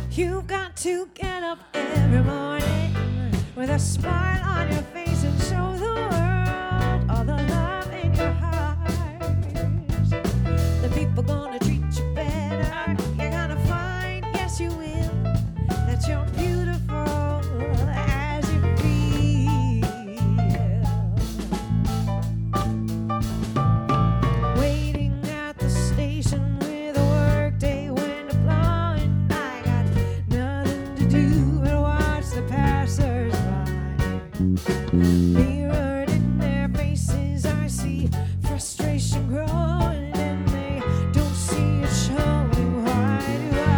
You've got to get up every morning with a smile on your face and show the world all the love in your heart. The people gonna treat you better. You're gonna find, yes you will, that you're beautiful as you feel. Waiting at the station with a workday window blowing, I got nothing to do but watch the passers-by. Mirrored in their faces, I see frustration growing, and they don't see it showing. Why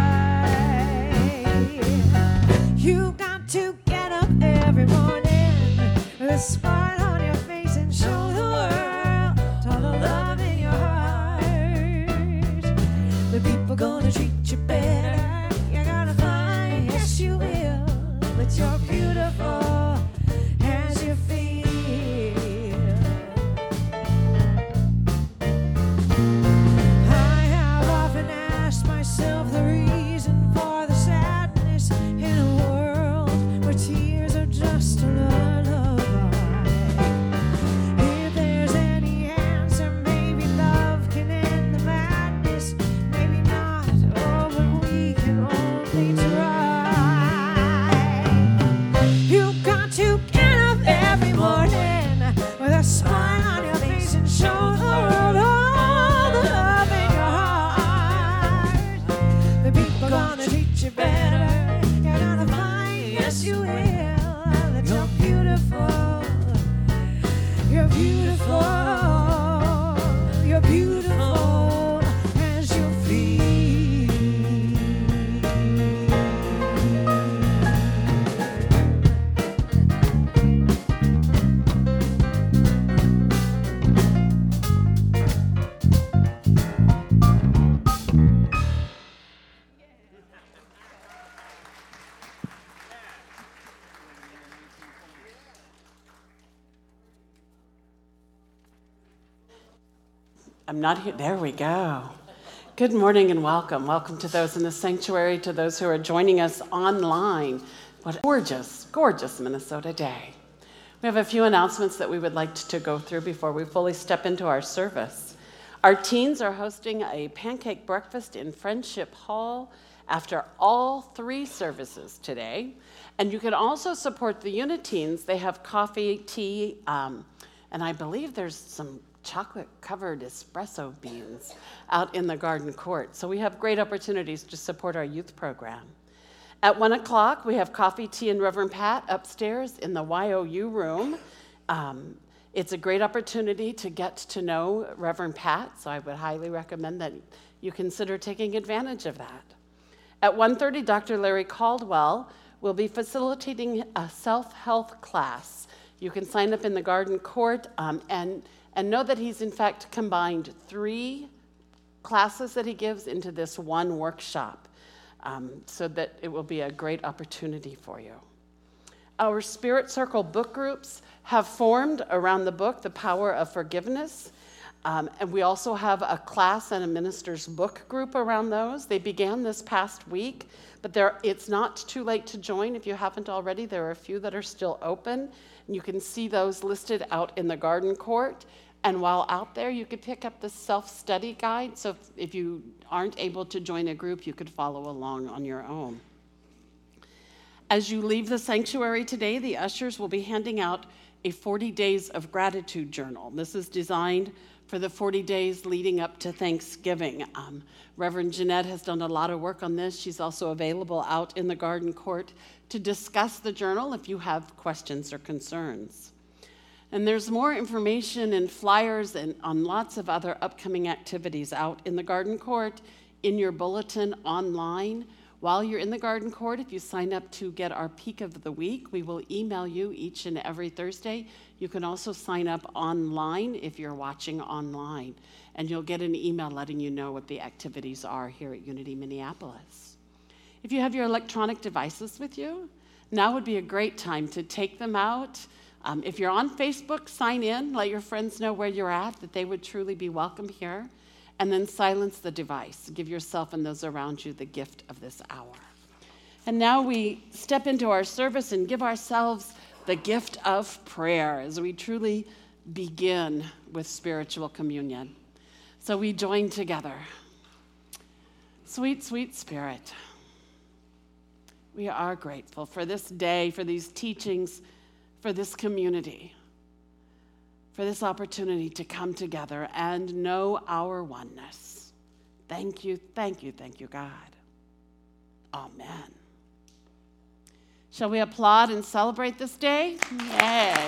do I? You got to get up every morning with a smile on your face and show the world all the love in your heart. The people gonna treat you better. You're gonna find, yes you will, that you're beautiful as you feel. I have often asked myself the reason for the sadness in a world where tears are just a lullaby. If there's any answer, maybe love can end the madness. Maybe not, oh, but we can only try. You've got to get up every morning with a smile on your face and show the world all the love in your heart. The people gonna treat you better. You're gonna find, yes you will, that you're beautiful. You're beautiful. You're beautiful as you feel. I'm not here. There we go. Good morning and welcome. Welcome to those in the sanctuary, to those who are joining us online. What a gorgeous, gorgeous Minnesota day. We have a few announcements that we would like to go through before we fully step into our service. Our teens are hosting a pancake breakfast in Friendship Hall after all 3 services today. And you can also support the Uniteens. They have coffee, tea, and I believe there's some chocolate-covered espresso beans out in the garden court. So we have great opportunities to support our youth program. At 1 o'clock, we have coffee, tea, and Reverend Pat upstairs in the YOU room. It's a great opportunity to get to know Reverend Pat, so I would highly recommend that you consider taking advantage of that. At 1:30, Dr. Larry Caldwell will be facilitating a self-health class. You can sign up in the garden court and know that he's in fact combined 3 classes that he gives into this one workshop, so that it will be a great opportunity for you. Our Spirit Circle book groups have formed around the book, The Power of Forgiveness. And we also have a class and a minister's book group around those. They began this past week, but it's not too late to join if you haven't already. There are a few that are still open. And you can see those listed out in the garden court. And while out there, you could pick up the self-study guide. So if you aren't able to join a group, you could follow along on your own. As you leave the sanctuary today, the ushers will be handing out a 40 Days of Gratitude journal. This is designed for the 40 days leading up to Thanksgiving. Reverend Jeanette has done a lot of work on this. She's also available out in the garden court to discuss the journal if you have questions or concerns. And there's more information and flyers and on lots of other upcoming activities out in the garden court, in your bulletin, online. While you're in the garden court, if you sign up to get our Peak of the Week, we will email you each and every Thursday. You can also sign up online if you're watching online, and you'll get an email letting you know what the activities are here at Unity Minneapolis. If you have your electronic devices with you, now would be a great time to take them out. If you're on Facebook, sign in, let your friends know where you're at, that they would truly be welcome here. And then silence the device. Give yourself and those around you the gift of this hour. And now we step into our service and give ourselves the gift of prayer as we truly begin with spiritual communion. So we join together. Sweet, sweet Spirit, we are grateful for this day, for these teachings, for this community, for this opportunity to come together and know our oneness. Thank you, thank you, thank you, God. Amen. Shall we applaud and celebrate this day? Yay.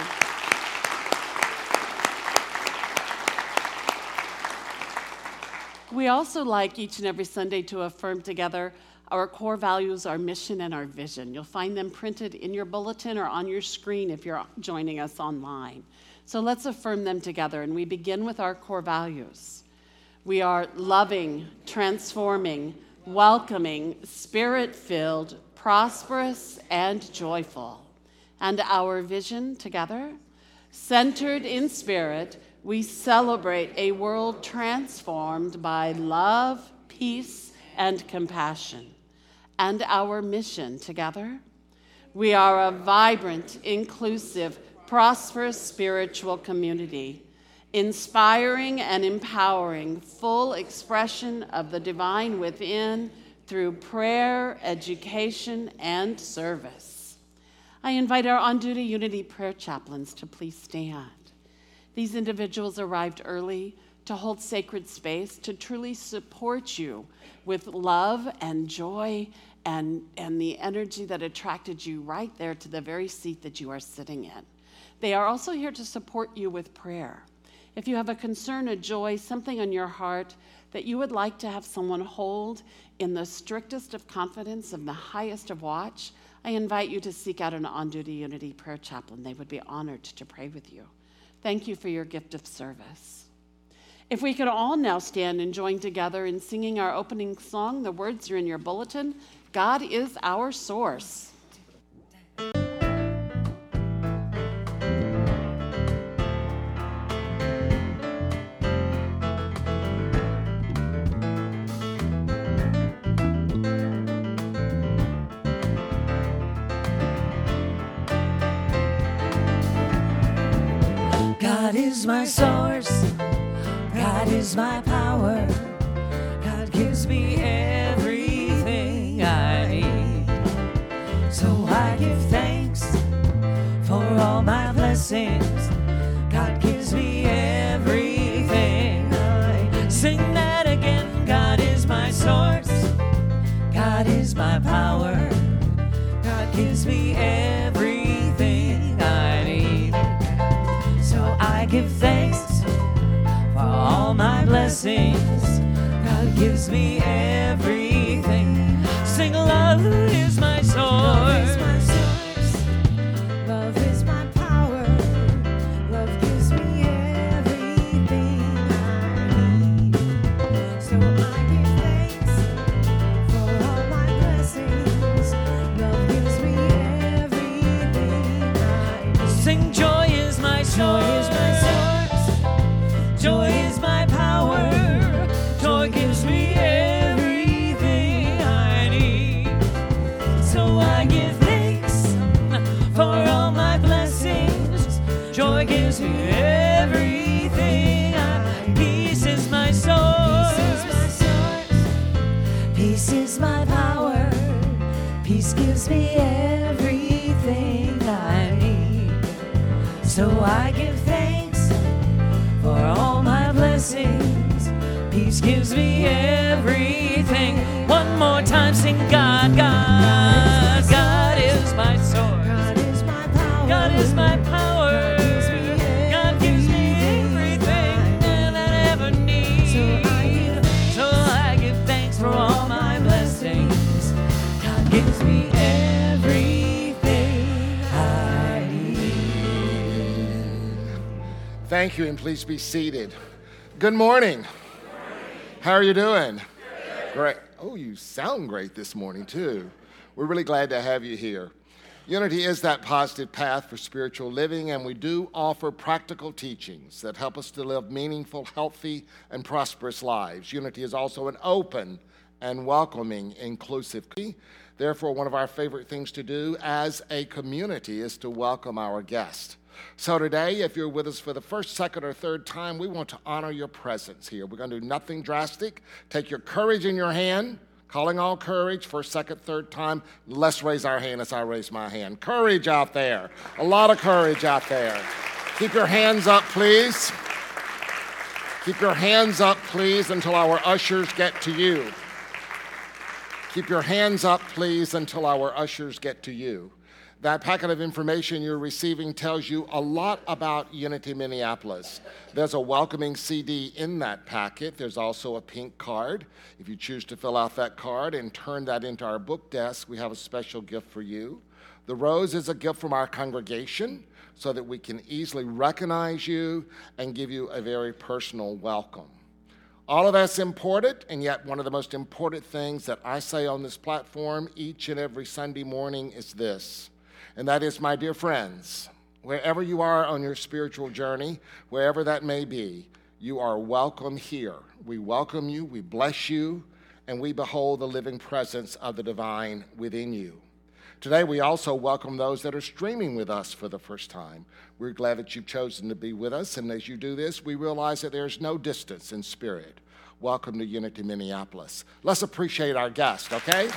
We also like each and every Sunday to affirm together our core values, our mission, and our vision. You'll find them printed in your bulletin or on your screen if you're joining us online. So let's affirm them together, and we begin with our core values. We are loving, transforming, welcoming, spirit-filled, prosperous, and joyful. And our vision together, centered in spirit, we celebrate a world transformed by love, peace, and compassion. And our mission together, we are a vibrant, inclusive, prosperous spiritual community, inspiring and empowering full expression of the divine within through prayer, education, and service. I invite our on-duty Unity prayer chaplains to please stand. These individuals arrived early to hold sacred space, to truly support you with love and joy and the energy that attracted you right there to the very seat that you are sitting in. They are also here to support you with prayer. If you have a concern, a joy, something on your heart that you would like to have someone hold in the strictest of confidence and the highest of watch, I invite you to seek out an on-duty Unity prayer chaplain. They would be honored to pray with you. Thank you for your gift of service. If we could all now stand and join together in singing our opening song, the words are in your bulletin, God is our source. God is my source, God is my power, God gives me everything I need. So I give thanks for all my blessings, God gives me everything I sing that again. God is my source, God is my power, God gives me everything I need. So I give thanks for all my blessings, God gives me everything. Sing, love is my source, love is my source, love is my power, love gives me everything I need. So I give thanks for all my blessings, love gives me everything I need. Sing, joy is my source, joy is my power, joy gives me everything I need. So I give thanks for all my blessings, joy gives me everything I need. Peace is my source, peace is my power, peace gives me everything I need. So I give thanks for all my blessings, peace gives me everything. One more time, sing, God, God, God is my source, God is my power, God is my power, God gives me everything that I ever need. So I give thanks for all my blessings, God gives me everything I need. Thank you, and please be seated. Good morning. How are you doing? Great. Oh, you sound great this morning, too. We're really glad to have you here. Unity is that positive path for spiritual living, and we do offer practical teachings that help us to live meaningful, healthy, and prosperous lives. Unity is also an open and welcoming, inclusive community Therefore, one of our favorite things to do as a community is to welcome our guests. So today, if you're with us for the first, second, or third time, we want to honor your presence here. We're going to do nothing drastic. Take your courage in your hand, calling all courage, first, second, third time. Let's raise our hand as I raise my hand. Courage out there. A lot of courage out there. Keep your hands up, please. Keep your hands up, please, until our ushers get to you. Keep your hands up, please, until our ushers get to you. That packet of information you're receiving tells you a lot about Unity Minneapolis. There's a welcoming CD in that packet. There's also a pink card. If you choose to fill out that card and turn that into our book desk, we have a special gift for you. The rose is a gift from our congregation so that we can easily recognize you and give you a very personal welcome. All of that's important, and yet one of the most important things that I say on this platform each and every Sunday morning is this. And that is, my dear friends, wherever you are on your spiritual journey, wherever that may be, you are welcome here. We welcome you, we bless you, and we behold the living presence of the divine within you. Today, we also welcome those that are streaming with us for the first time. We're glad that you've chosen to be with us, and as you do this, we realize that there's no distance in spirit. Welcome to Unity Minneapolis. Let's appreciate our guest, okay?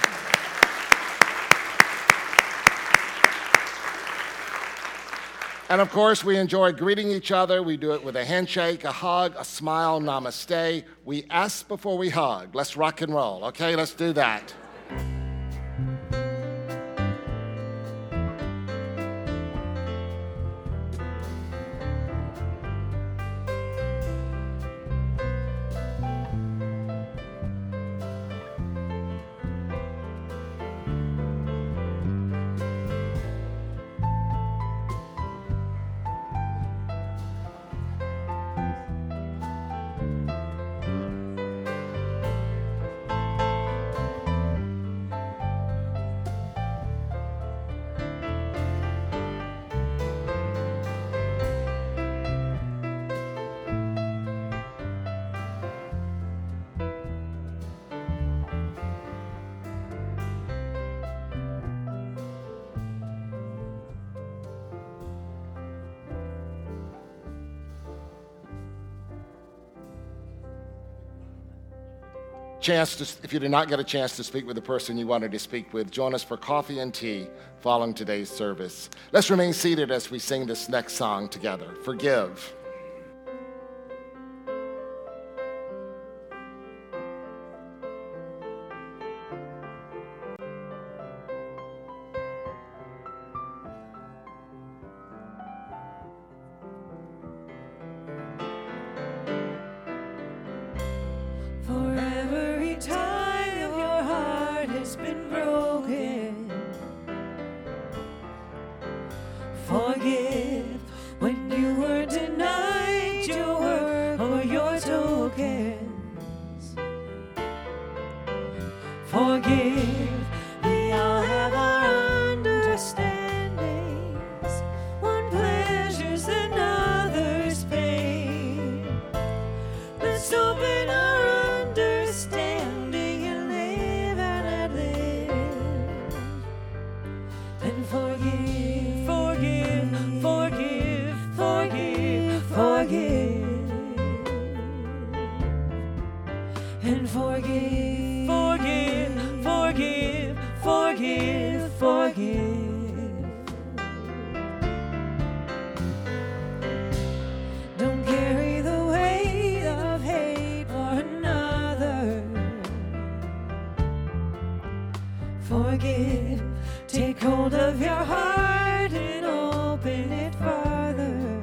And of course, we enjoy greeting each other. We do it with a handshake, a hug, a smile, namaste. We ask before we hug. Let's rock and roll, okay? Let's do that. If you did not get a chance to speak with the person you wanted to speak with, join us for coffee and tea following today's service. Let's remain seated as we sing this next song together, Forgive. Forgive when you were denied your work or your tokens. Forgive, we all have our understandings, one pleasures and others pain. Let's open our understanding and live and live and forgive. And forgive, forgive. Don't carry the weight of hate for another. Forgive, take hold of your heart and open it farther.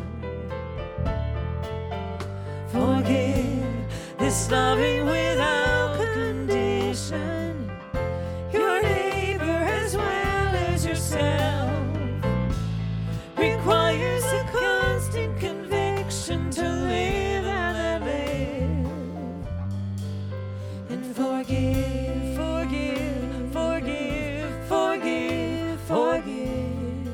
Forgive, this loving without condition, your neighbor as well as yourself, requires a constant conviction to live and live. And forgive, forgive, forgive, forgive, forgive.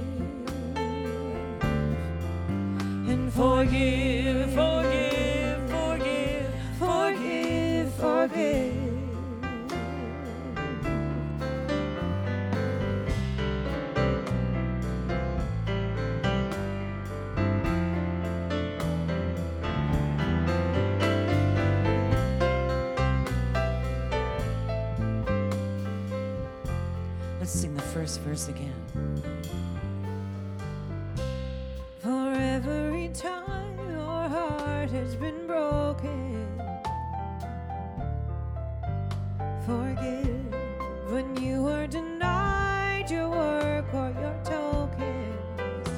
And forgive, forgive, forgive, forgive, forgive. first verse again. For every time your heart has been broken, forgive when you were denied your work or your tokens.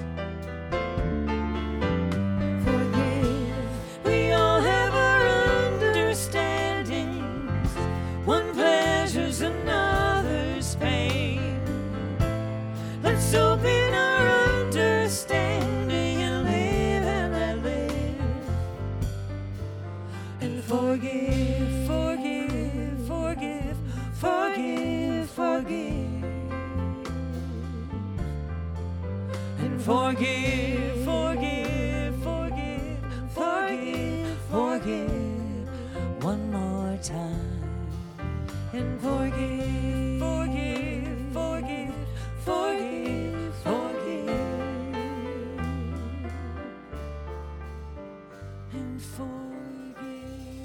Forgive, we all have our understandings. One pleasure's another's pain. Let's open our understanding and let live. And forgive, forgive, forgive, forgive, forgive. And forgive, forgive, forgive, forgive, forgive. One more time. And forgive, forgive, forgive, forgive, forgive. And forgive.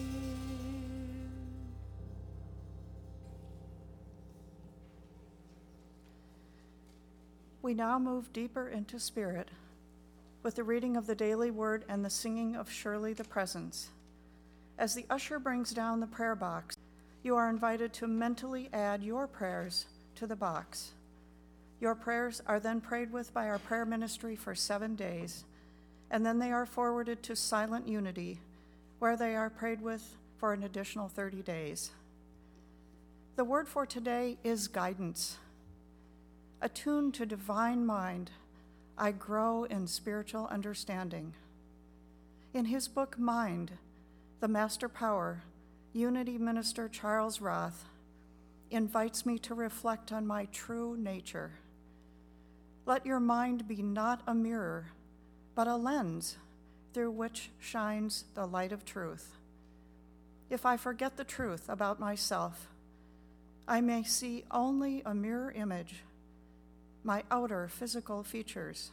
We now move deeper into spirit with the reading of the daily word and the singing of Surely the Presence. As the usher brings down the prayer box, you are invited to mentally add your prayers to the box. Your prayers are then prayed with by our prayer ministry for 7 days, and then they are forwarded to Silent Unity, where they are prayed with for an additional 30 days. The word for today is guidance. Attuned to divine mind, I grow in spiritual understanding. In his book, Mind, The Master Power, Unity Minister Charles Roth invites me to reflect on my true nature. Let your mind be not a mirror, but a lens through which shines the light of truth. If I forget the truth about myself, I may see only a mirror image, my outer physical features,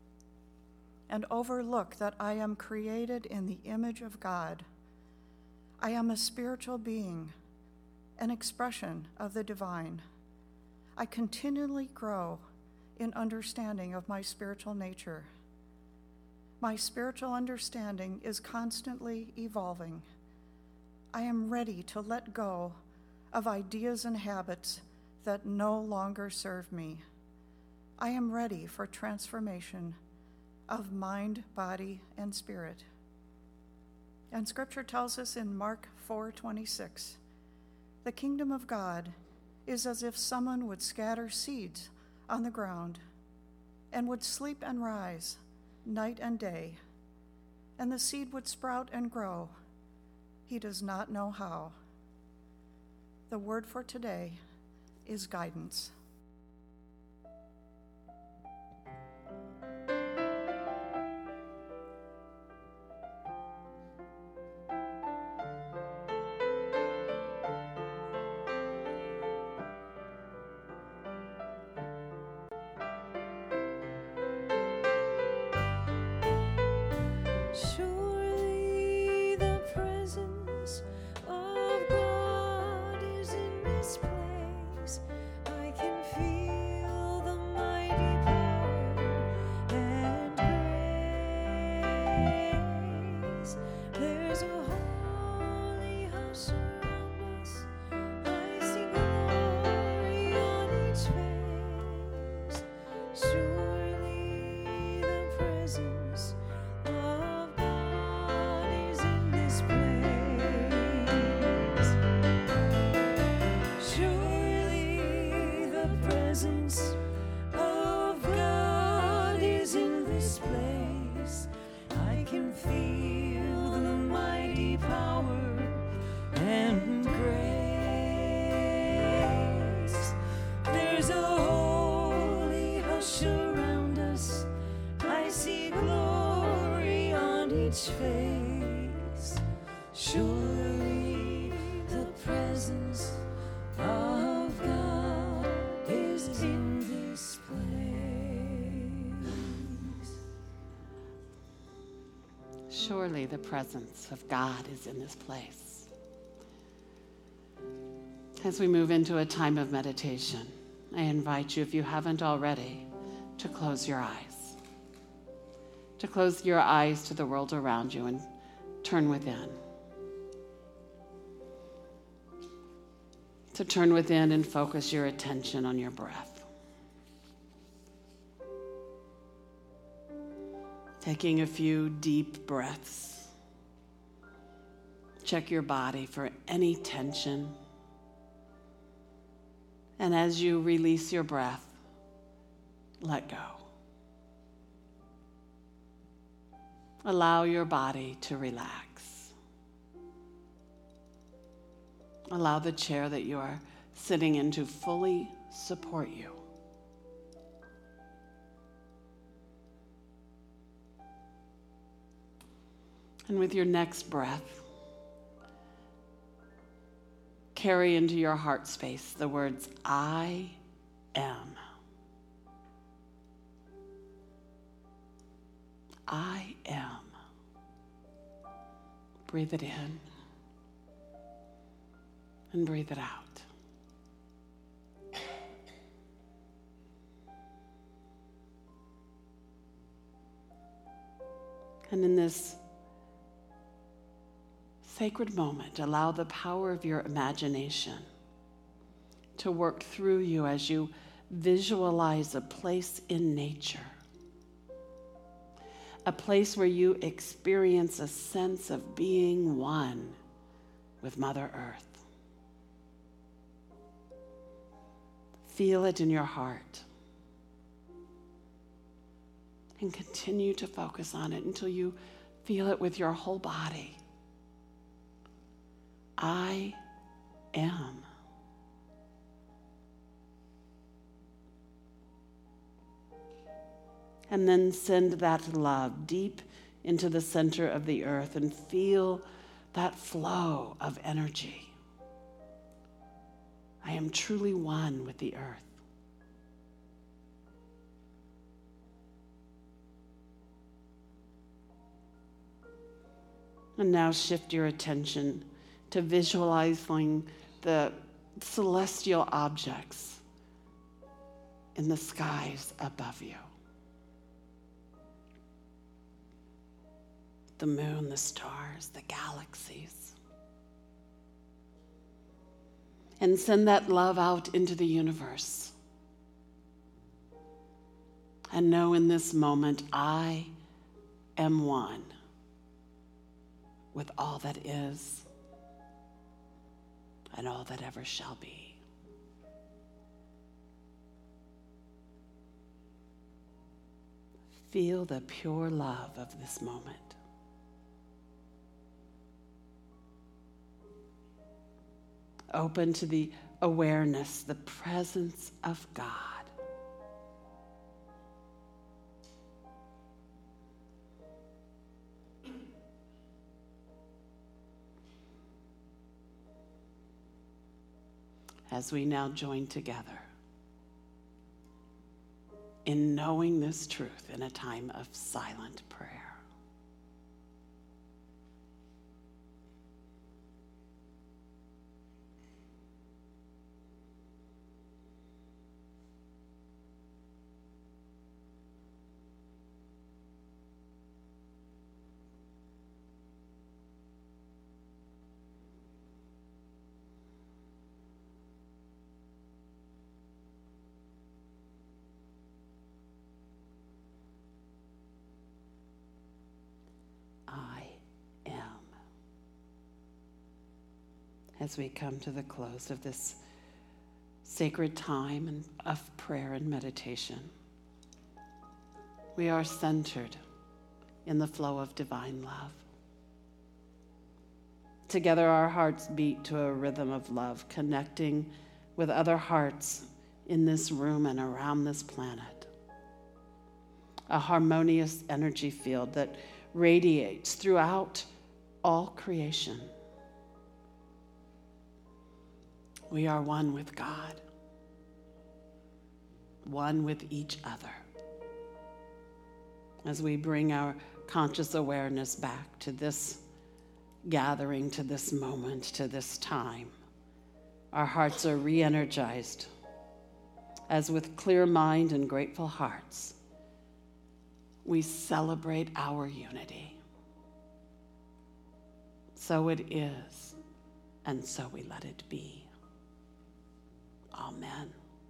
and overlook that I am created in the image of God. I am a spiritual being, an expression of the divine. I continually grow in understanding of my spiritual nature. My spiritual understanding is constantly evolving. I am ready to let go of ideas and habits that no longer serve me. I am ready for transformation of mind, body, and spirit. And Scripture tells us in Mark 4:26, the kingdom of God is as if someone would scatter seeds on the ground and would sleep and rise night and day, and the seed would sprout and grow. He does not know how. The word for today is guidance. Surely the presence of God is in this place. I can feel the mighty power and grace. There's a holy house around us. I see glory on each face. Surely the presence of God is in this place. Surely the presence of God is in this place. I can feel the mighty power and grace. There's a holy hush around us. I see glory on each face. Surely the presence of God is in this place. Surely the presence of God is in this place. As we move into a time of meditation, I invite you, if you haven't already, to close your eyes. To close your eyes to the world around you and turn within. To turn within and focus your attention on your breath. Taking a few deep breaths. Check your body for any tension. And as you release your breath, let go. Allow your body to relax. Allow the chair that you are sitting in to fully support you. And with your next breath, carry into your heart space the words, I am. I am. Breathe it in and breathe it out. And in this sacred moment, allow the power of your imagination to work through you as you visualize a place in nature, a place where you experience a sense of being one with Mother Earth. Feel it in your heart and continue to focus on it until you feel it with your whole body. I am. And then send that love deep into the center of the earth and feel that flow of energy. I am truly one with the earth. And now shift your attention to visualizing the celestial objects in the skies above you. The moon, the stars, the galaxies. And send that love out into the universe. And know in this moment, I am one with all that is and all that ever shall be. Feel the pure love of this moment. Open to the awareness, the presence of God. As we now join together in knowing this truth in a time of silent prayer. As we come to the close of this sacred time of prayer and meditation, we are centered in the flow of divine love. Together our hearts beat to a rhythm of love, connecting with other hearts in this room and around this planet. A harmonious energy field that radiates throughout all creation. We are one with God, one with each other. As we bring our conscious awareness back to this gathering, to this moment, to this time, our hearts are re-energized as with clear mind and grateful hearts, we celebrate our unity. So it is, and so we let it be. Amen.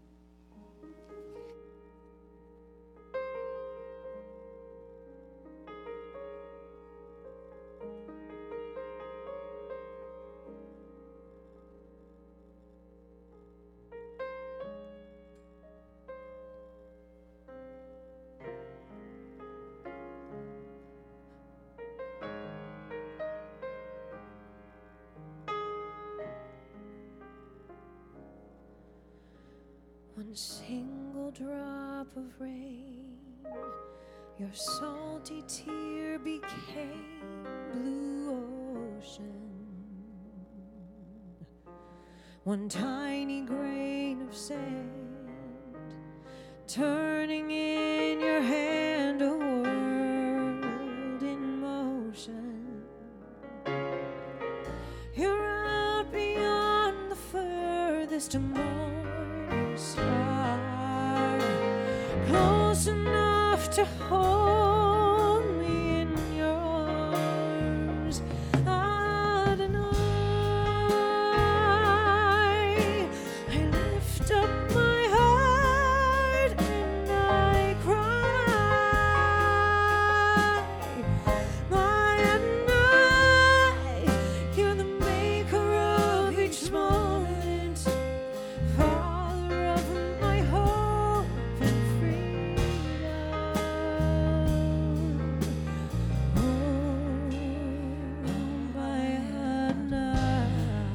One single drop of rain, your salty tear became blue ocean. One tiny grain of sand, turning in your hand a world in motion. You're out beyond the furthest morning star, close enough to hold me in yours. Adonai, I lift up my heart and I cry. My Adonai, you're the maker of each moment, Father of my hope and freedom. Oh, my Adonai.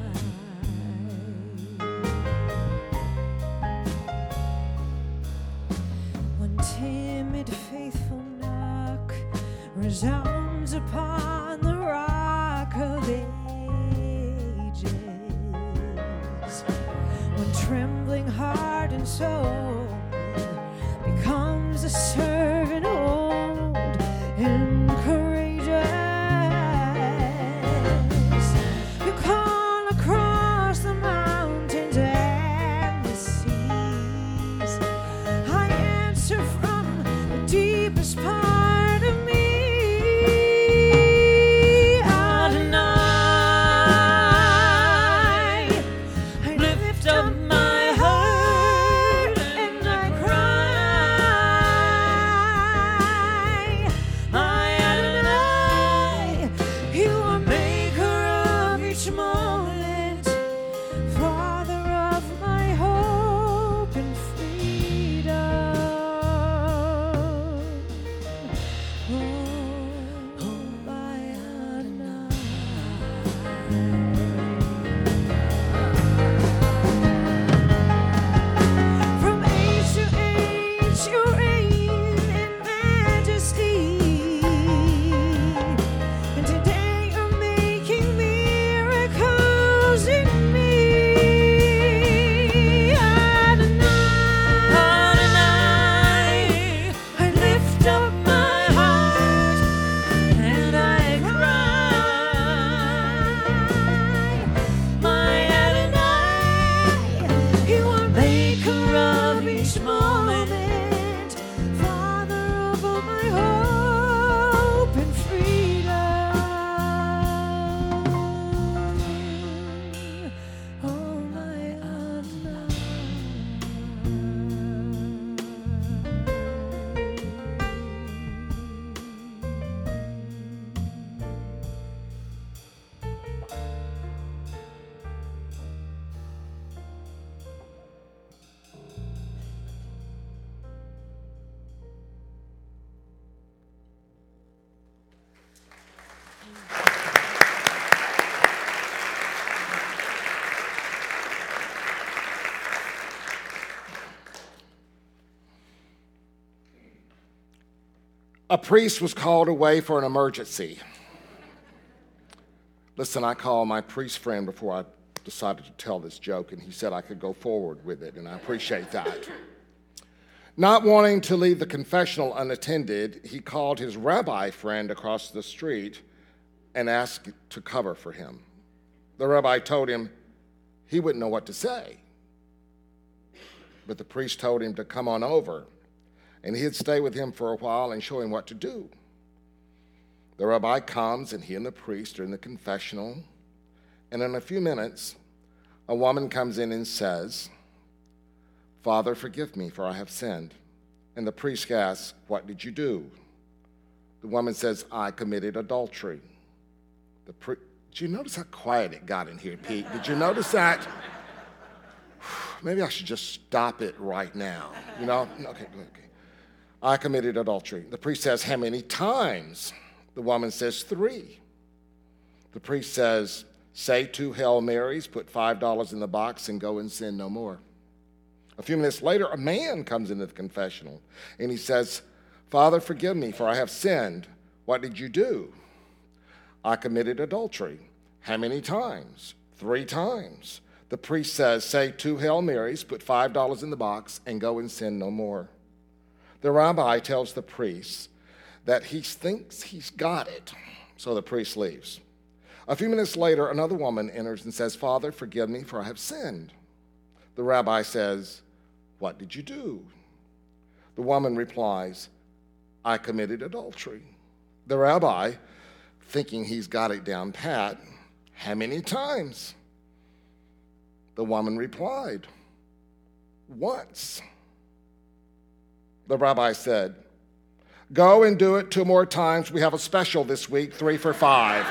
One timid, faithful knock resounds upon the rock of ages. One trembling heart and soul becomes a servant old and courageous. You call across the mountains and the seas. I answer from the deepest part of me. Adonai, I lift up my heart and I cry. My Adonai, you are maker of each moment, Father of my hope and freedom. Oh, my Adonai. From age to age, you reign in majesty, and today you're making miracles in me. Adonai, I lift up my heart and I cry. My Adonai, you are maker of each moment, Father of all my hope and freedom. Oh, my A priest was called away for an emergency. Listen, I called my priest friend before I decided to tell this joke, and he said I could go forward with it, and I appreciate that. Not wanting to leave the confessional unattended, he called his rabbi friend across the street and asked to cover for him. The rabbi told him he wouldn't know what to say. but the priest told him to come on over, and he'd stay with him for a while and show him what to do. The rabbi comes, and he and the priest are in the confessional, and in a few minutes, a woman comes in and says, "Father, forgive me, for I have sinned." And the priest asks, "What did you do?" The woman says, "I committed adultery." Did you notice how quiet it got in here, Pete? Did you notice that? Maybe I should just stop it right now. You know? Okay. I committed adultery. The priest says, "How many times?" The woman says, 3. The priest says, "Say 2 Hail Marys, put $5 in the box, and go and sin no more." A few minutes later, a man comes into the confessional, and he says, "Father, forgive me, for I have sinned. What did you do?" "I committed adultery." "How many times?" 3 times. The priest says, "Say 2 Hail Marys, put $5 in the box, and go and sin no more." The rabbi tells the priest that he thinks he's got it, so the priest leaves. A few minutes later, another woman enters and says, "Father, forgive me, for I have sinned." The rabbi says, "What did you do?" The woman replies, "I committed adultery." The rabbi, thinking he's got it down pat, "How many times?" The woman replied, "Once." The rabbi said, "Go and do it 2 more times. We have a special this week, 3 for $5.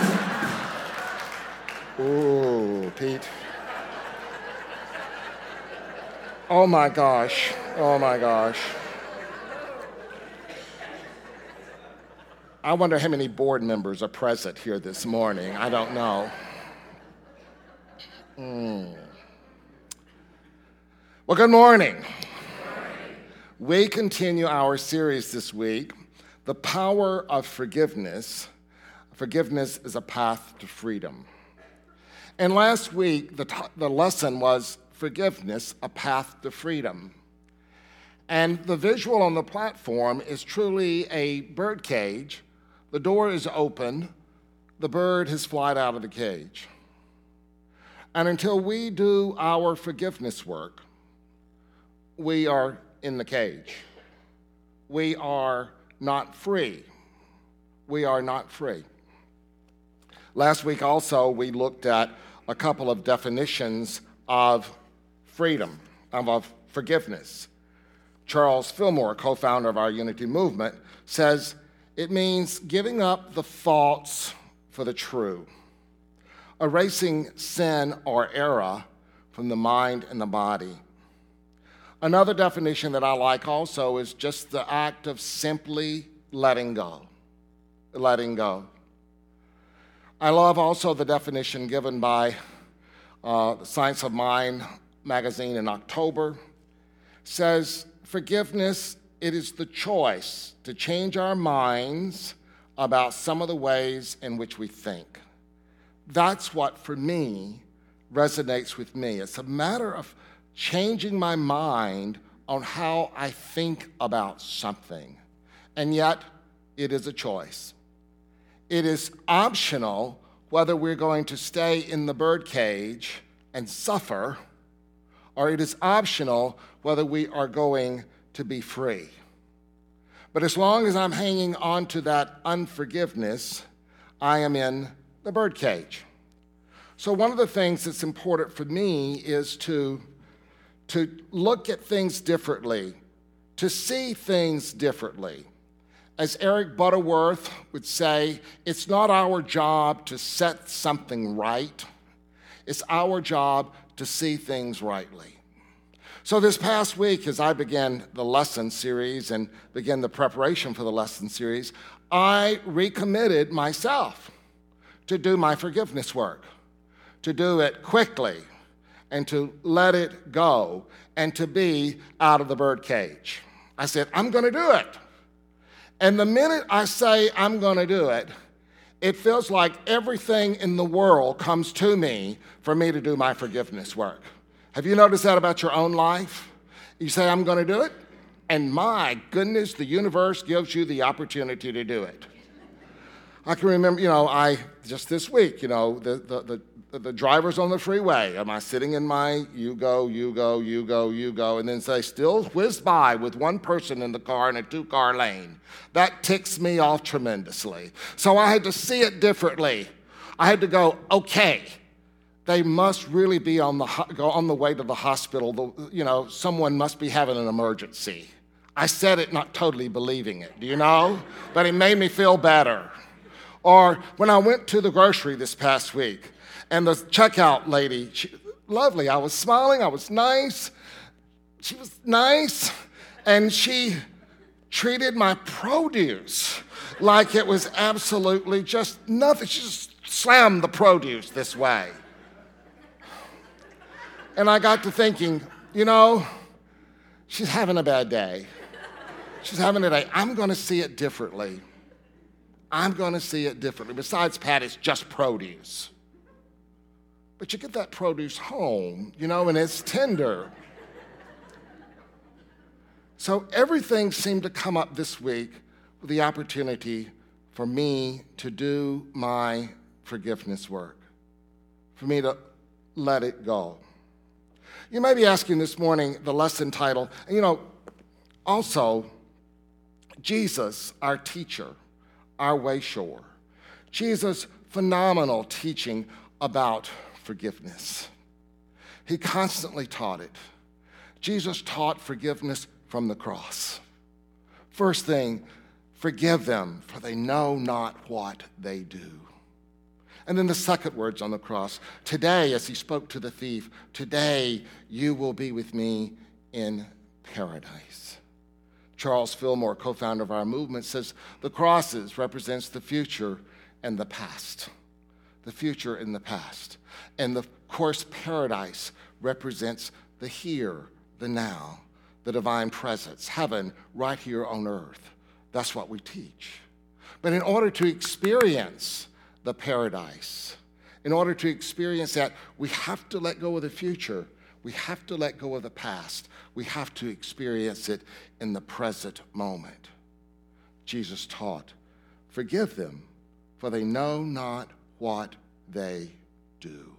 Ooh, Pete. Oh my gosh. I wonder how many board members are present here this morning. I don't know. Well, good morning. We continue our series this week, The Power of Forgiveness. Forgiveness is a path to freedom. And last week, the lesson was Forgiveness, a path to freedom. And the visual on the platform is truly a bird cage. The door is open. The bird has flied out of the cage. And until we do our forgiveness work, we are in the cage. We are not free. We are not free. Last week also, we looked at a couple of definitions of freedom, of forgiveness. Charles Fillmore, co-founder of our Unity movement, says it means giving up the false for the true, erasing sin or error from the mind and the body. Another definition that I like also is just the act of simply letting go. Letting go. I love also the definition given by Science of Mind magazine in October. Says, forgiveness, it is the choice to change our minds about some of the ways in which we think. That's what, for me, resonates with me. It's a matter of changing my mind on how I think about something. And yet, it is a choice. It is optional whether we're going to stay in the birdcage and suffer, or it is optional whether we are going to be free. But as long as I'm hanging on to that unforgiveness, I am in the birdcage. So one of the things that's important for me is to look at things differently, to see things differently. As Eric Butterworth would say, it's not our job to set something right. It's our job to see things rightly. So this past week, as I began the lesson series and began the preparation for the lesson series, I recommitted myself to do my forgiveness work, to do it quickly, and to let it go, and to be out of the birdcage. I said, I'm going to do it. And the minute I say I'm going to do it, it feels like everything in the world comes to me for me to do my forgiveness work. Have you noticed that about your own life? You say, I'm going to do it, and my goodness, the universe gives you the opportunity to do it. I can remember, just this week, the the drivers on the freeway. Am I sitting in my you go, and then they still whiz by with one person in the car in a two-car lane? That ticks me off tremendously. So I had to see it differently. I had to go, okay, they must really be on the way to the hospital. Someone must be having an emergency. I said it not totally believing it, do you know? But it made me feel better. Or when I went to the grocery this past week, and the checkout lady, lovely, I was smiling, I was nice. She was nice, and she treated my produce like it was absolutely just nothing. She just slammed the produce this way. And I got to thinking, she's having a bad day. She's having a day. I'm going to see it differently. Besides, Pat, it's just produce. But you get that produce home, and it's tender. So everything seemed to come up this week with the opportunity for me to do my forgiveness work, for me to let it go. You may be asking this morning the lesson title, also, Jesus, our teacher, our way shower. Jesus' phenomenal teaching about forgiveness. He constantly taught it. Jesus taught forgiveness from the cross. First thing, forgive them, for they know not what they do. And then the second words on the cross, today, as he spoke to the thief, today you will be with me in paradise. Charles Fillmore, co-founder of our movement, says the crosses represents the future and the past. The future and the past. And of course, paradise represents the here, the now, the divine presence, heaven right here on earth. That's what we teach. But in order to experience the paradise, in order to experience that, we have to let go of the future. We have to let go of the past. We have to experience it in the present moment. Jesus taught, forgive them, for they know not what they do.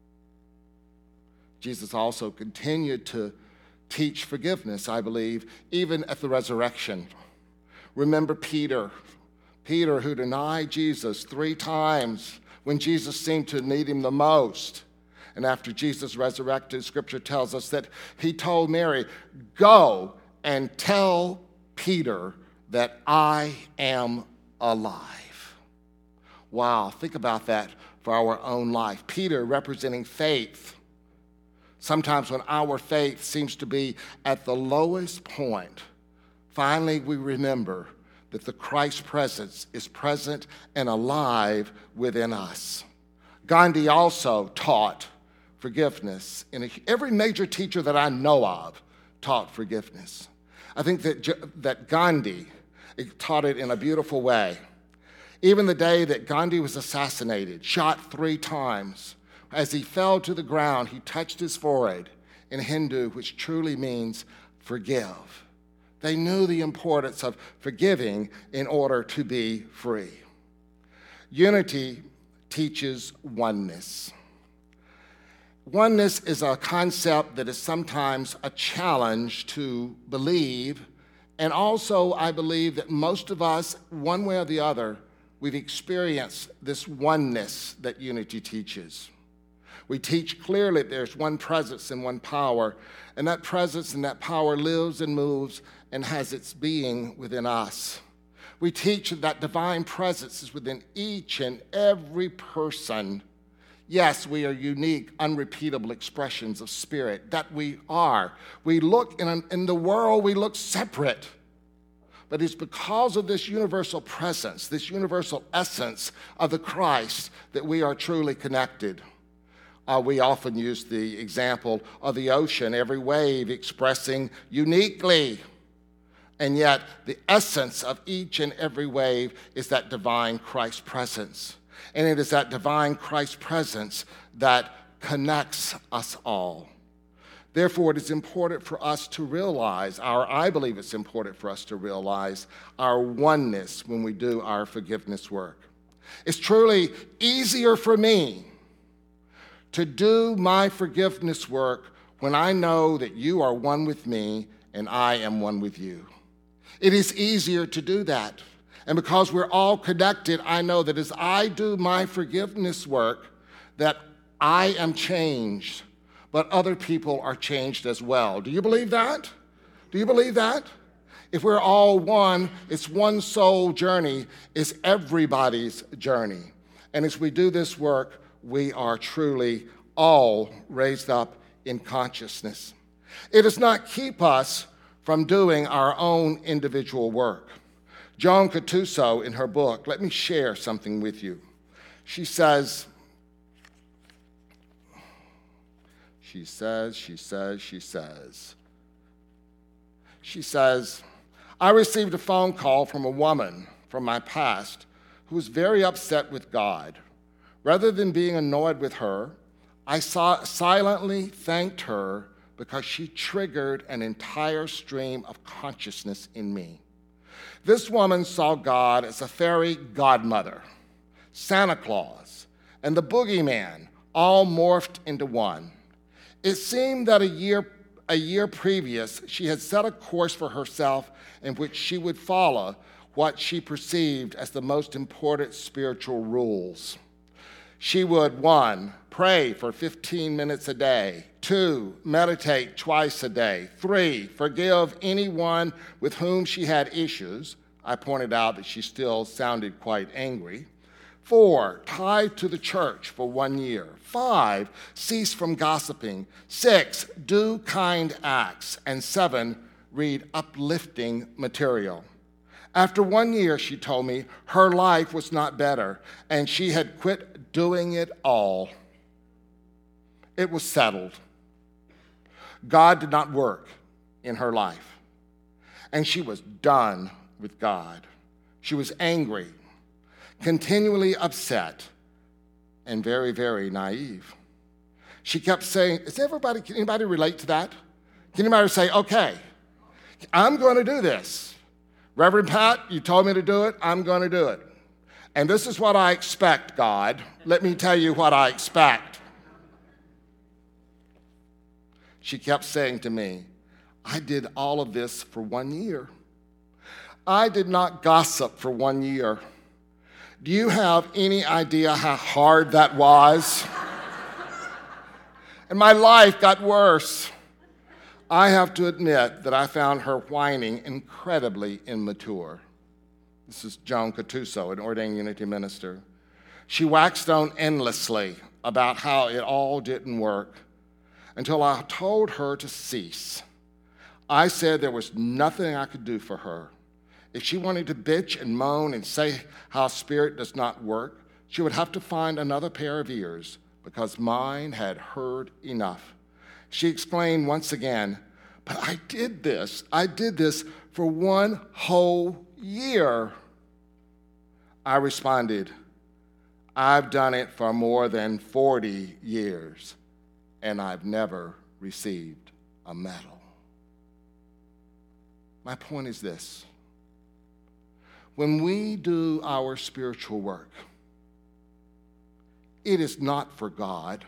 Jesus also continued to teach forgiveness, I believe, even at the resurrection. Remember Peter who denied Jesus 3 times when Jesus seemed to need him the most. And after Jesus resurrected, Scripture tells us that he told Mary, go and tell Peter that I am alive. Wow, think about that for our own life. Peter representing faith. Sometimes when our faith seems to be at the lowest point, finally we remember that the Christ presence is present and alive within us. Gandhi also taught forgiveness. Every major teacher that I know of taught forgiveness. I think that Gandhi taught it in a beautiful way. Even the day that Gandhi was assassinated, shot 3 times, as he fell to the ground, he touched his forehead in Hindu, which truly means forgive. They knew the importance of forgiving in order to be free. Unity teaches oneness. Oneness is a concept that is sometimes a challenge to believe, and also I believe that most of us, one way or the other, we've experienced this oneness that unity teaches. We teach clearly there's one presence and one power, and that presence and that power lives and moves and has its being within us. We teach that divine presence is within each and every person. Yes, we are unique, unrepeatable expressions of spirit, that we are. We look in the world, we look separate. But it's because of this universal presence, this universal essence of the Christ that we are truly connected. We often use the example of the ocean, every wave expressing uniquely. And yet, the essence of each and every wave is that divine Christ presence. And it is that divine Christ presence that connects us all. Therefore, it is important for us to realize, I believe it's important for us to realize our oneness when we do our forgiveness work. It's truly easier for me to do my forgiveness work when I know that you are one with me and I am one with you. It is easier to do that. And because we're all connected, I know that as I do my forgiveness work, that I am changed, but other people are changed as well. Do you believe that? Do you believe that? If we're all one, it's one soul journey, it's everybody's journey. And as we do this work, we are truly all raised up in consciousness. It does not keep us from doing our own individual work. Joan Cattuso, in her book, let me share something with you. She says, I received a phone call from a woman from my past who was very upset with God. Rather than being annoyed with her, I silently thanked her because she triggered an entire stream of consciousness in me. This woman saw God as a fairy godmother, Santa Claus, and the boogeyman all morphed into one. It seemed that a year previous, she had set a course for herself in which she would follow what she perceived as the most important spiritual rules. She would, 1, pray for 15 minutes a day. 2, meditate twice a day. 3, forgive anyone with whom she had issues. I pointed out that she still sounded quite angry. 4, tithe to the church for 1 year. 5, cease from gossiping. 6, do kind acts. And 7, read uplifting material. After 1 year, she told me, her life was not better, and she had quit doing it all. It was settled. God did not work in her life, and she was done with God. She was angry, continually upset, and very, very naive. She kept saying, can anybody relate to that? Can anybody say, okay, I'm going to do this. Reverend Pat, you told me to do it, I'm going to do it. And this is what I expect, God. Let me tell you what I expect. She kept saying to me, I did all of this for 1 year. I did not gossip for 1 year. Do you have any idea how hard that was? And my life got worse. I have to admit that I found her whining incredibly immature. This is Joan Cattuso, an ordained Unity minister. She waxed on endlessly about how it all didn't work until I told her to cease. I said there was nothing I could do for her. If she wanted to bitch and moan and say how spirit does not work, she would have to find another pair of ears because mine had heard enough. She explained once again, but I did this for 1 whole year. I responded, I've done it for more than 40 years, and I've never received a medal. My point is this. When we do our spiritual work, it is not for God.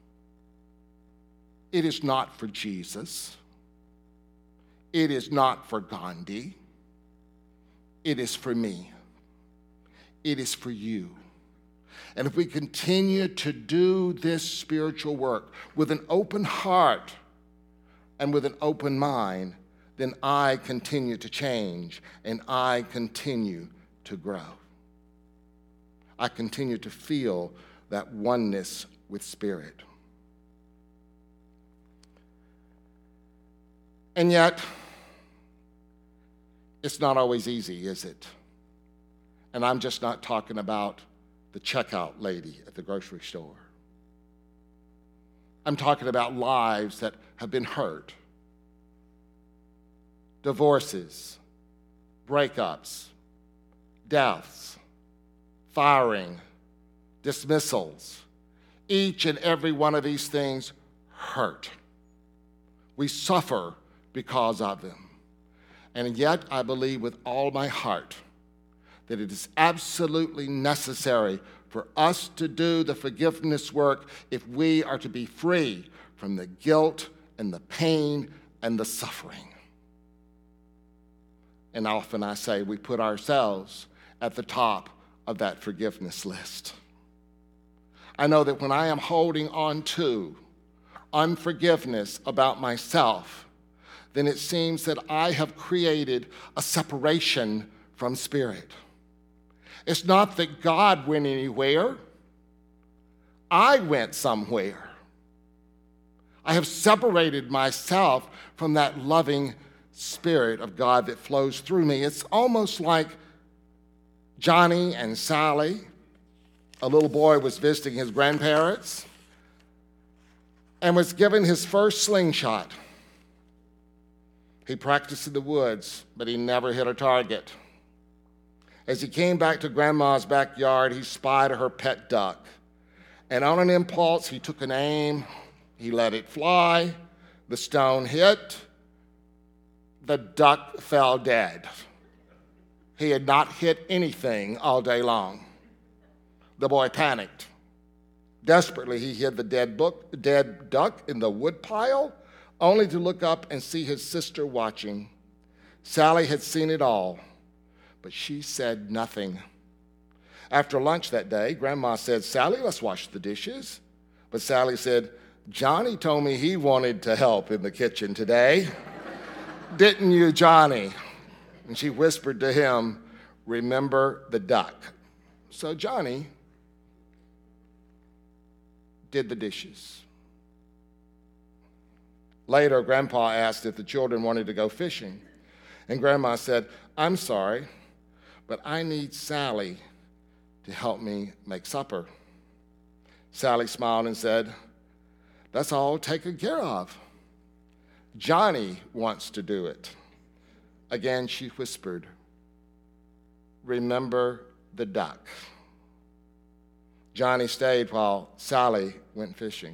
It is not for Jesus. It is not for Gandhi. It is for me. It is for you. And if we continue to do this spiritual work with an open heart and with an open mind, then I continue to change and I continue to grow. I continue to feel that oneness with Spirit. And yet, it's not always easy, is it? And I'm just not talking about the checkout lady at the grocery store. I'm talking about lives that have been hurt. Divorces, breakups, deaths, firing, dismissals. Each and every one of these things hurt. We suffer because of them. And yet I believe with all my heart that it is absolutely necessary for us to do the forgiveness work if we are to be free from the guilt and the pain and the suffering. And often I say we put ourselves at the top of that forgiveness list. I know that when I am holding on to unforgiveness about myself, then it seems that I have created a separation from Spirit. It's not that God went anywhere. I went somewhere. I have separated myself from that loving Spirit of God that flows through me. It's almost like Johnny and Sally. A little boy was visiting his grandparents and was given his first slingshot. He practiced in the woods, but he never hit a target. As he came back to Grandma's backyard, he spied her pet duck. And on an impulse, he took an aim. He let it fly. The stone hit. The duck fell dead. He had not hit anything all day long. The boy panicked. Desperately, he hid the dead duck in the woodpile, only to look up and see his sister watching. Sally had seen it all, but she said nothing. After lunch that day, Grandma said, "Sally, let's wash the dishes." But Sally said, "Johnny told me he wanted to help in the kitchen today." "Didn't you, Johnny?" And she whispered to him, "Remember the duck." So Johnny did the dishes. Later, Grandpa asked if the children wanted to go fishing. And Grandma said, "I'm sorry, but I need Sally to help me make supper." Sally smiled and said, "That's all taken care of. Johnny wants to do it." Again, she whispered, "Remember the duck." Johnny stayed while Sally went fishing.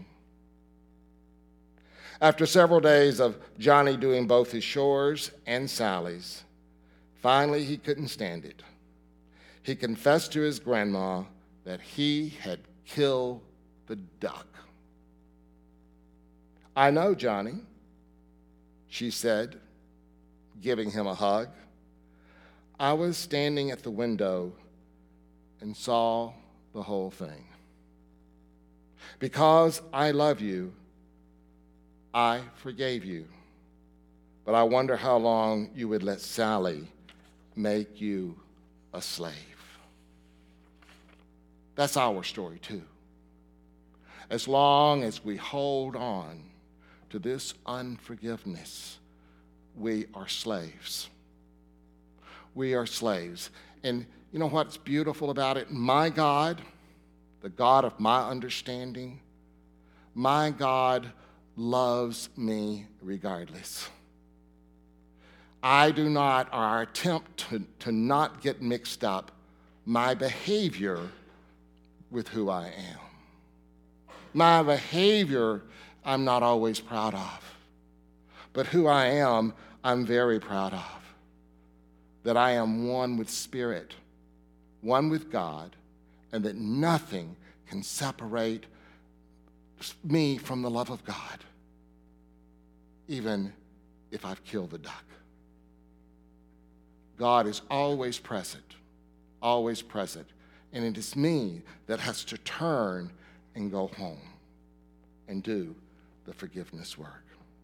After several days of Johnny doing both his chores and Sally's, finally he couldn't stand it. He confessed to his grandma that he had killed the duck. "I know, Johnny," she said, giving him a hug. "I was standing at the window and saw the whole thing. Because I love you, I forgave you. But I wonder how long you would let Sally make you a slave." That's our story too. As long as we hold on to this unforgiveness, we are slaves. We are slaves. And you know what's beautiful about it? My God, the God of my understanding, my God loves me regardless. I do not, or I attempt to not get mixed up my behavior with who I am. My behavior, I'm not always proud of. But who I am, I'm very proud of. That I am one with Spirit, one with God, and that nothing can separate me from the love of God, even if I've killed the duck. God is always present, and it is me that has to turn and go home and do the forgiveness work.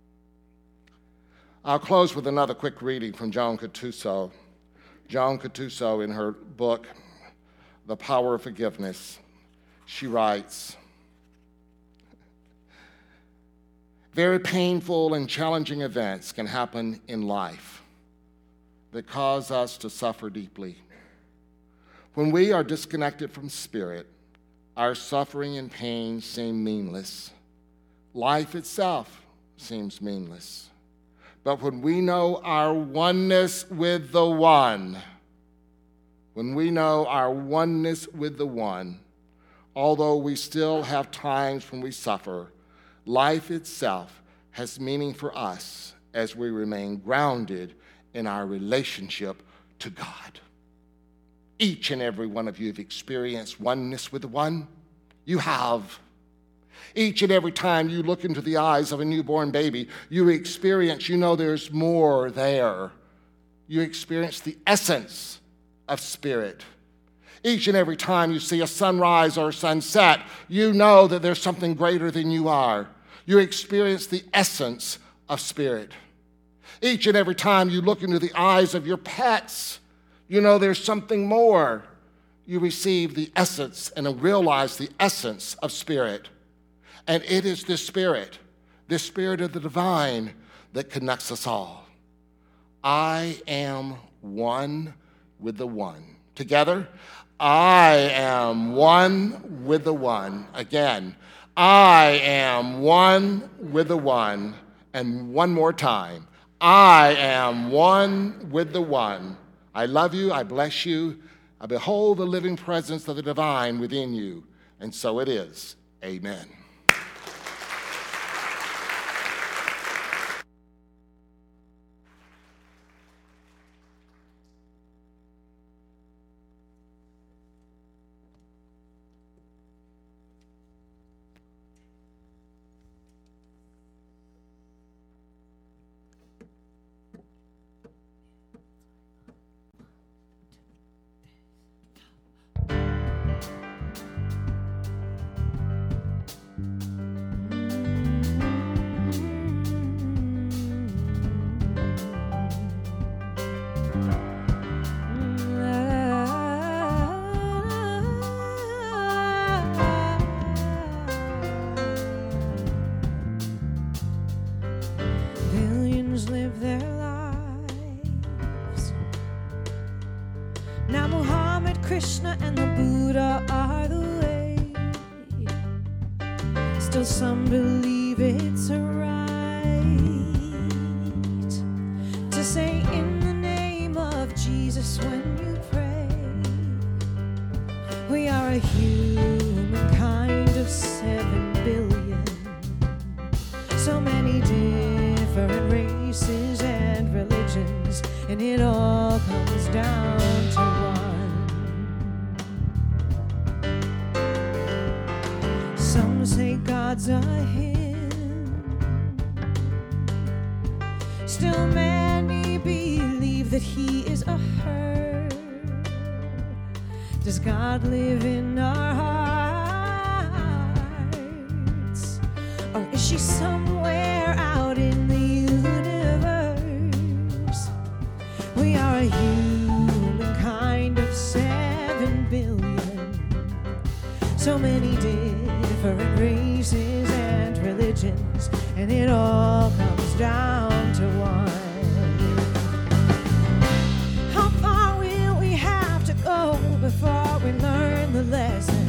I'll close with another quick reading from Joan Cattuso. Joan Cattuso, in her book, The Power of Forgiveness, she writes, "Very painful and challenging events can happen in life that cause us to suffer deeply. When we are disconnected from Spirit, our suffering and pain seem meaningless. Life itself seems meaningless. But when we know our oneness with the One, although we still have times when we suffer, life itself has meaning for us as we remain grounded in our relationship to God. Each and every one of you have experienced oneness with the one. You have. Each and every time you look into the eyes of a newborn baby, you experience, there's more there. You experience the essence of spirit. Each and every time you see a sunrise or a sunset, you know that there's something greater than you are. You experience the essence of spirit. Each and every time you look into the eyes of your pets, there's something more. You receive the essence and realize the essence of spirit. And it is this spirit of the divine, that connects us all. I am one with the one. Together, I am one with the one. Again, I am one with the one. And one more time, I am one with the one. I love you, I bless you, I behold the living presence of the divine within you. And so it is. Amen. Live their lives. Now Muhammad, Krishna, and the Buddha are the way. Still some believe it's a right to say in the name of Jesus when you pray. We are a humankind of 7 billion. So many different races and religions, and it all comes down to one. Some say God's a him. Still many believe that he is a her. Does God live in our hearts, or is she somewhere out in the universe? We are a humankind of 7 billion. So many different races and religions, and it all comes down to one. How far will we have to go before we learn the lesson?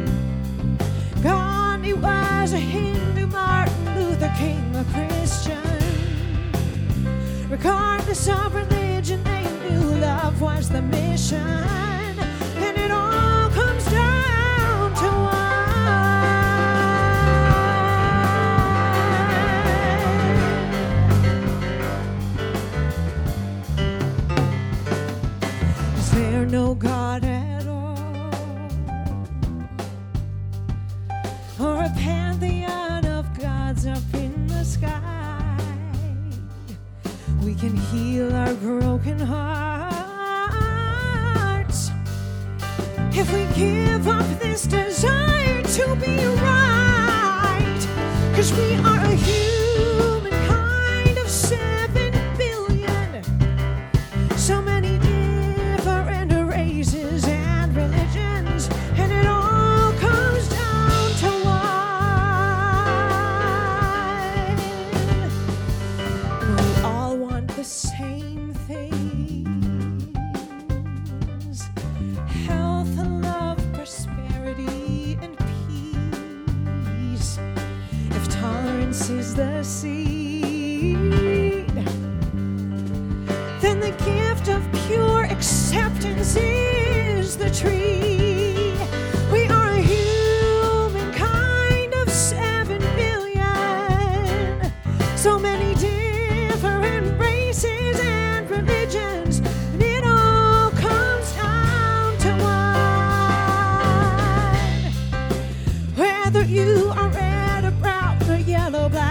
Gandhi was a Hindu, Martin Luther King a Christian. Regardless of religion, they knew love was the mission. And it all comes down to one. 'Is there no God at all, or a pantheon of gods up in the sky? We can heal our broken hearts if we give up this desire to be right. 'Cause we are a humankind of 7 billion. So many different races and religions, and it all comes down to one. We all want the same things: health, love, prosperity, and peace. If tolerance is the seed,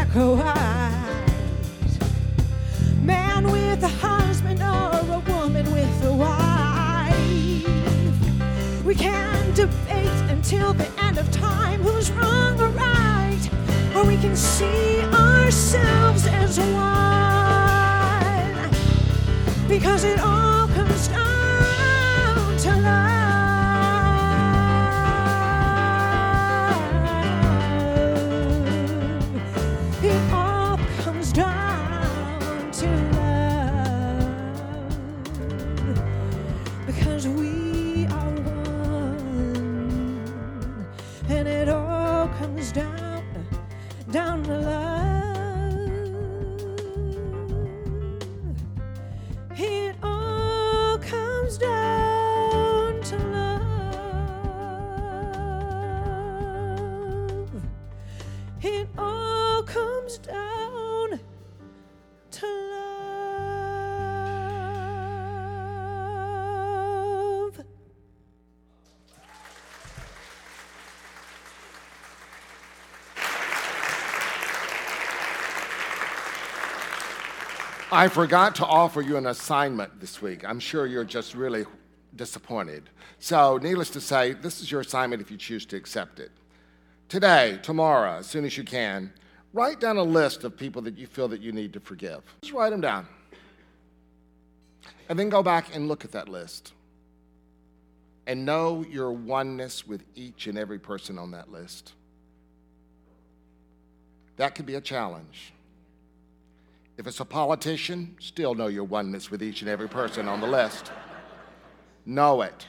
sacrifice. Man with a husband or a woman with a wife. We can debate until the end of time who's wrong or right, or we can see ourselves as one, because it all comes down to love. It all comes down to love, because we are one, and it all comes down to love. It all comes down to love. It all comes down to love. I forgot to offer you an assignment this week. I'm sure you're just really disappointed. So, needless to say, this is your assignment if you choose to accept it. Today, tomorrow, as soon as you can, write down a list of people that you feel that you need to forgive. Just write them down. And then go back and look at that list. And know your oneness with each and every person on that list. That could be a challenge. If it's a politician, still know your oneness with each and every person on the list. Know it.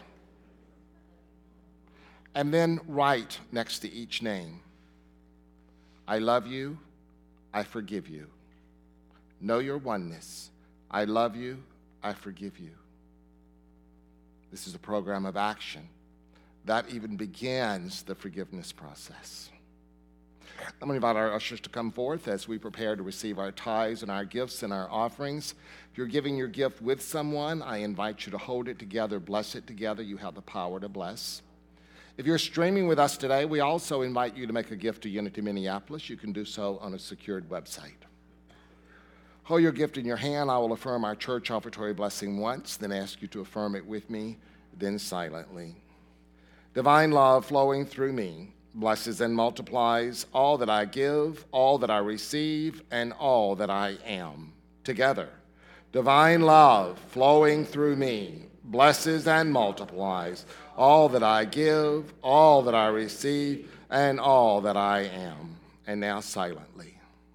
And then write next to each name, I love you, I forgive you. Know your oneness. I love you, I forgive you. This is a program of action. That even begins the forgiveness process. I'm going to invite our ushers to come forth as we prepare to receive our tithes and our gifts and our offerings. If you're giving your gift with someone, I invite you to hold it together, bless it together. You have the power to bless. If you're streaming with us today, we also invite you to make a gift to Unity Minneapolis. You can do so on a secured website. Hold your gift in your hand. I will affirm our church offertory blessing once, then ask you to affirm it with me, then silently. Divine love flowing through me blesses and multiplies all that I give, all that I receive, and all that I am. Together, divine love flowing through me blesses and multiplies all that I give, all that I receive, and all that I am. And now silently.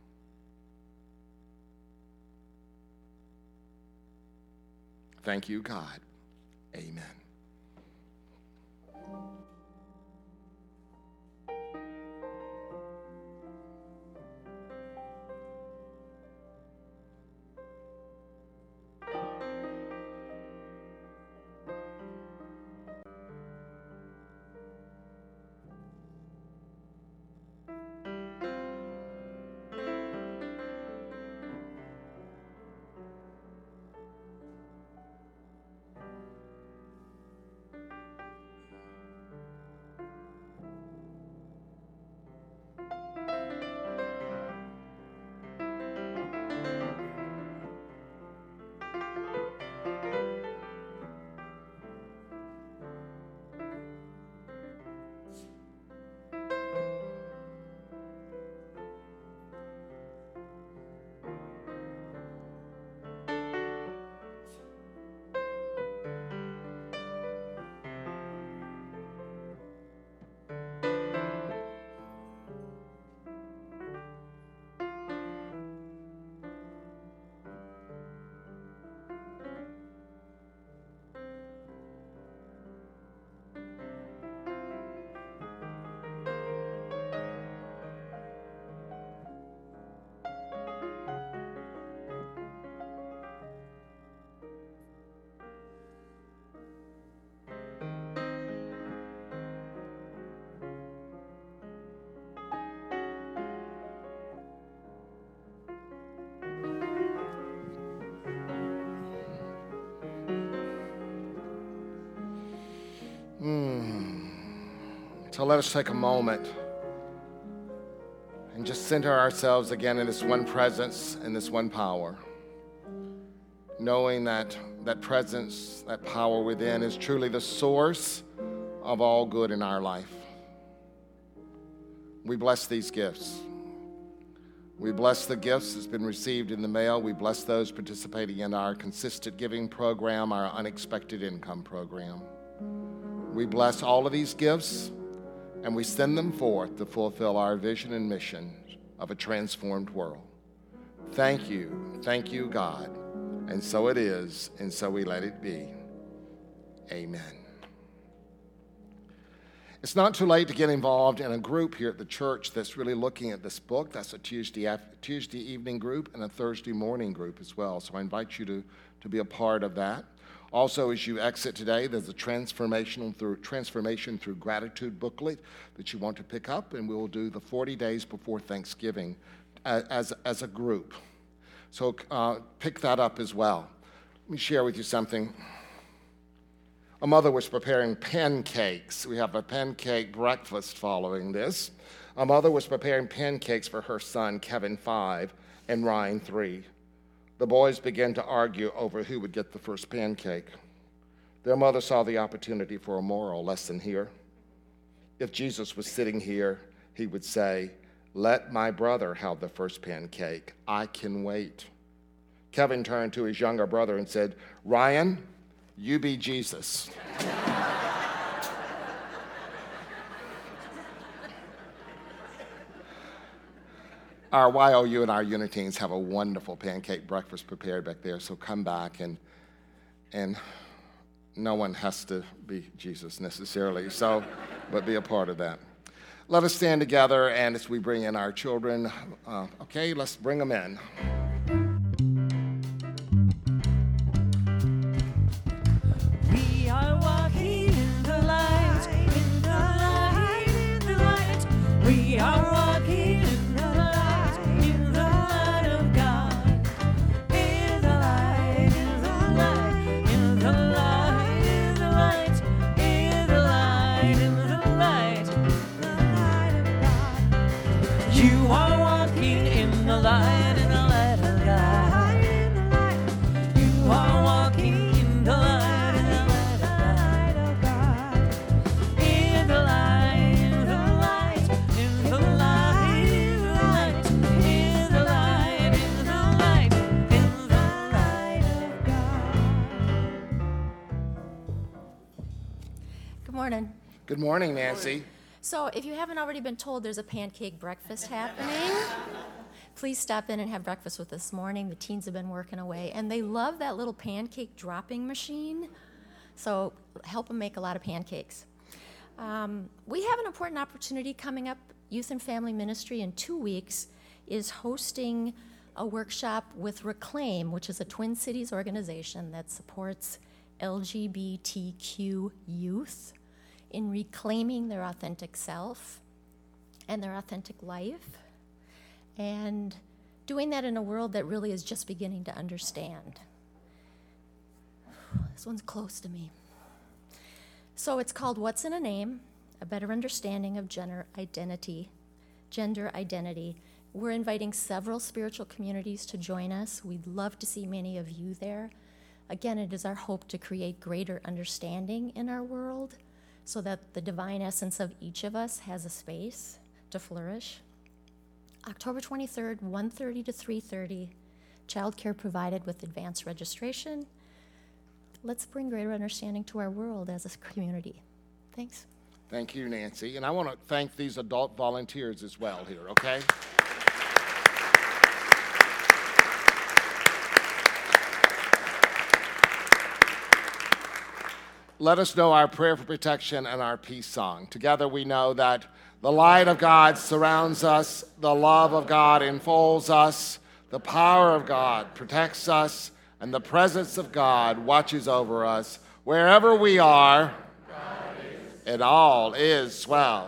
Thank you, God. Amen. So let us take a moment and And just center ourselves again in this one presence and this one power. Knowing that that presence, that power within is truly the source of all good in our life. We bless these gifts. We bless the gifts that's been received in the mail. We bless those participating in our consistent giving program, our unexpected income program. We bless all of these gifts, and we send them forth to fulfill our vision and mission of a transformed world. Thank you, God. And so it is, and so we let it be. Amen. It's not too late to get involved in a group here at the church that's really looking at this book. That's a Tuesday evening group and a Thursday morning group as well. So I invite you to be a part of that. Also, as you exit today, there's a Transformation Through Gratitude booklet that you want to pick up, and we will do the 40 days before Thanksgiving as a group. So pick that up as well. Let me share with you something. A mother was preparing pancakes. We have a pancake breakfast following this. A mother was preparing pancakes for her son, Kevin, 5, and Ryan, 3. The boys began to argue over who would get the first pancake. Their mother saw the opportunity for a moral lesson here. If Jesus was sitting here, he would say, "Let my brother have the first pancake. I can wait." Kevin turned to his younger brother and said, "Ryan, you be Jesus." Our YOU and our Uniteens have a wonderful pancake breakfast prepared back there, so come back, and no one has to be Jesus necessarily, but be a part of that. Let us stand together, and as we bring in our children, let's bring them in. We are walking in the light, in the light, in the light. We are walking in the light, in the light of God. In the light, in the light, in the light, in the light, in the light, in the light, the light of God. You are walking in the light, in the light of God. You are walking in the light. Morning. Good morning, Nancy. So if you haven't already been told, there's a pancake breakfast happening. Please stop in and have breakfast with us this morning. The teens have been working away, and they love that little pancake dropping machine. So help them make a lot of pancakes. We have an important opportunity coming up. Youth and Family Ministry in 2 weeks is hosting a workshop with Reclaim, which is a Twin Cities organization that supports LGBTQ youth in reclaiming their authentic self and their authentic life, and doing that in a world that really is just beginning to understand. This one's close to me. So it's called What's in a Name? A Better Understanding of Gender Identity. We're inviting several spiritual communities to join us. We'd love to see many of you there. Again, it is our hope to create greater understanding in our world so that the divine essence of each of us has a space to flourish. October 23rd, 1:30 to 3:30, childcare provided with advanced registration. Let's bring greater understanding to our world as a community. Thanks. Thank you, Nancy. And I want to thank these adult volunteers as well here, okay? Let us know our prayer for protection and our peace song. Together we know that the light of God surrounds us, the love of God enfolds us, the power of God protects us, and the presence of God watches over us. Wherever we are, and all is well.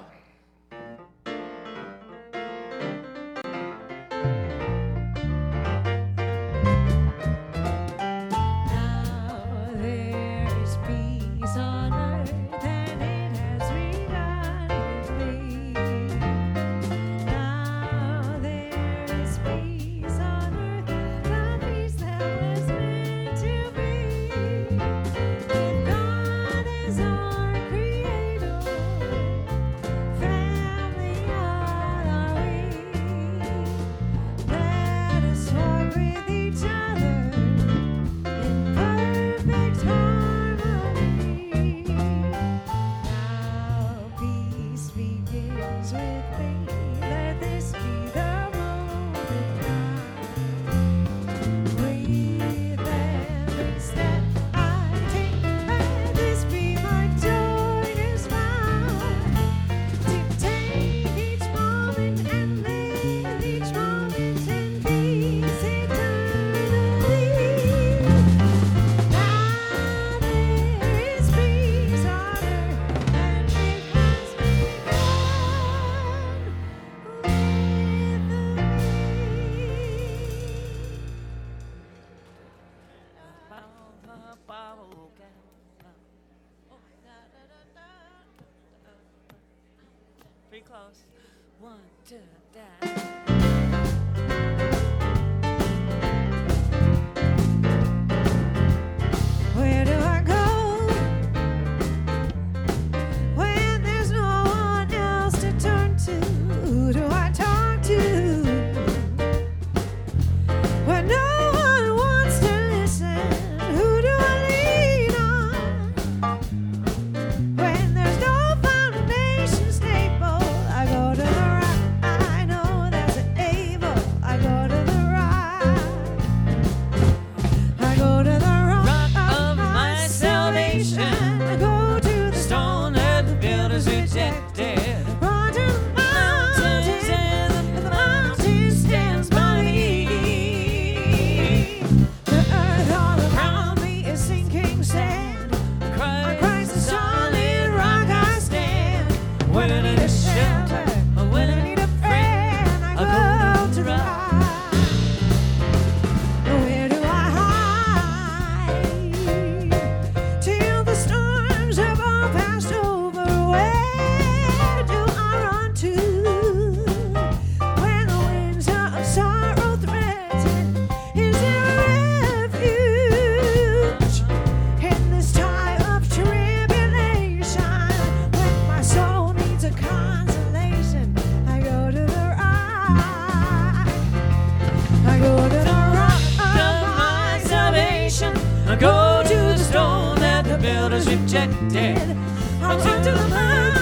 close. 1, 2, that. Where do I go when there's no one else to turn to? Who do I talk to when no one wants to listen? Who do I lean on when there's no foundation stable? I go to the right, I know there's an able. I go to the right, I go to the rock of my salvation. I go to the stone that the builders rejected. Run to the mountains, and the mountain stands by me. The earth all around me is sinking sand. On Christ the solid rock I stand. When I need a shelter, when I need a friend, I go to the rock. Where do I hide till the storms have all passed over? Where do I run to when the winds of sorrow threaten? Is there a refuge in this time of tribulation? When my soul needs a consolation, I go to the rock. I go to the rock of my salvation. I go to the stone that the builders rejected. I run to the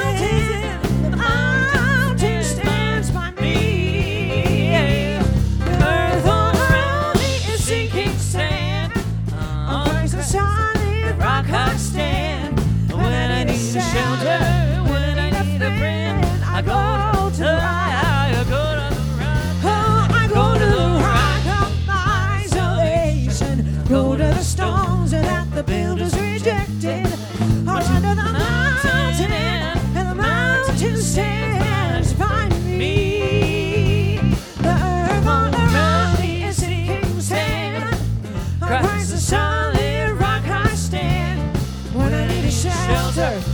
mountain stands by me. The earth all around me is sinking sand. On Christ the solid rock I stand. When I need a shelter, when I need a friend, I go to the rock. I go to the rock of my salvation. Go to the stones that the builders rejected. I run to the mountain, and the mountain stands by me. The earth all around me is sinking sand. On Christ the solid rock I stand. When I need a shelter,